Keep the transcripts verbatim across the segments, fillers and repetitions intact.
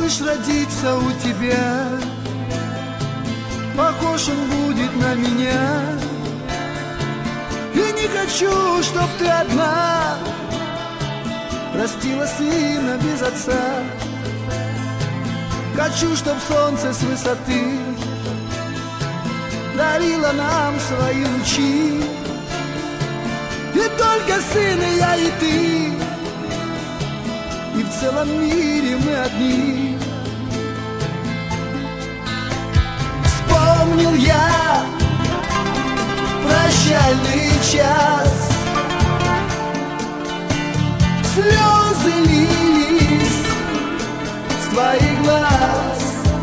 малыш родится у тебя, похож он будет на меня. И не хочу, чтоб ты одна растила сына без отца. Хочу, чтоб солнце с высоты дарило нам свои лучи. И только сын и я, и ты, и в целом мире мы одни. Вспомнил я прощальный час, слезы лились с твоих глаз.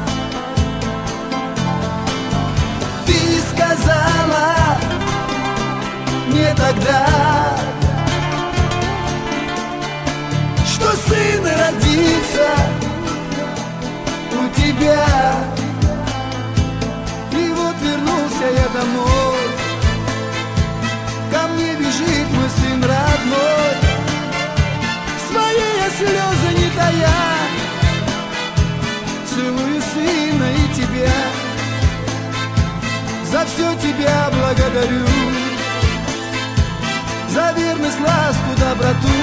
Ты сказала мне тогда, что сын родится у тебя. И вот вернулся я домой, ко мне бежит мой сын родной. Свои я слезы не тая, целую сына и тебя. За все тебя благодарю, за верность, ласку, доброту.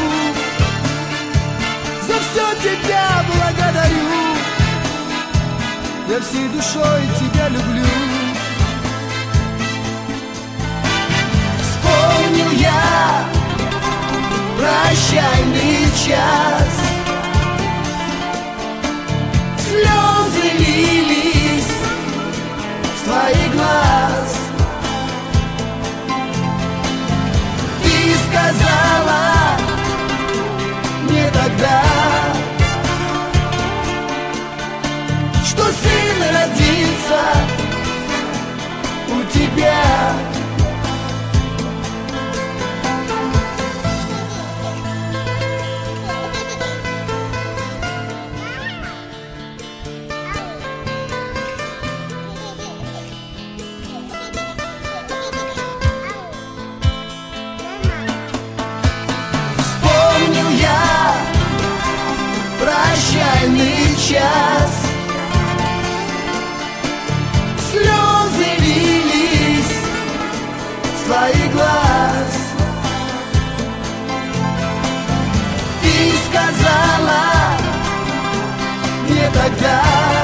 За все тебя благодарю, я всей душой тебя люблю. Вспомнил я прощальный час, слезы лились с твоих глаз. Ты сказала мне тогда, что сын родится у тебя. Прощальный час, слезы лились с твоих глаз. Ты сказала мне тогда,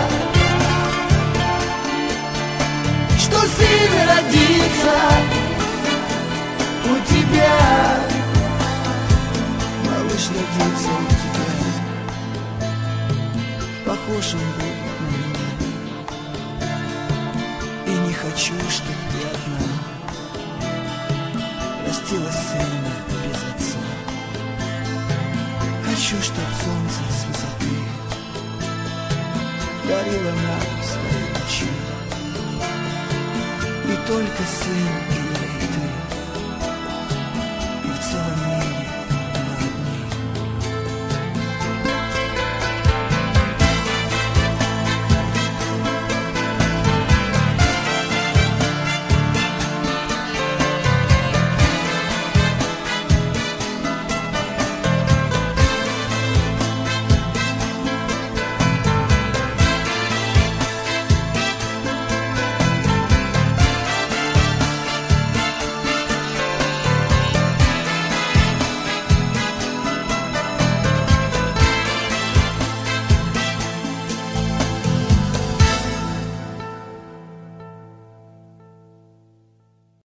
что сын родится у тебя. Малыш родится у тебя, похож он будет на меня. И не хочу, чтоб ты одна растила сына без отца. Хочу, чтоб солнце с высоты дарило нам свои лучи. И только сын и